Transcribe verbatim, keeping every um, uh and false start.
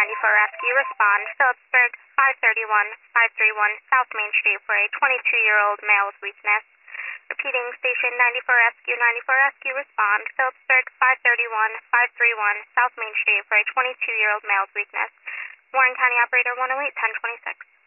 ninety-four Rescue, respond. Phillipsburg, five thirty-one, five thirty-one South Main Street for a twenty-two-year-old male with weakness. Repeating, station ninety-four Rescue, ninety-four Rescue, respond. Phillipsburg, five thirty-one, five thirty-one South Main Street for a twenty-two-year-old male with weakness. Warren County Operator one oh eight, ten twenty-six.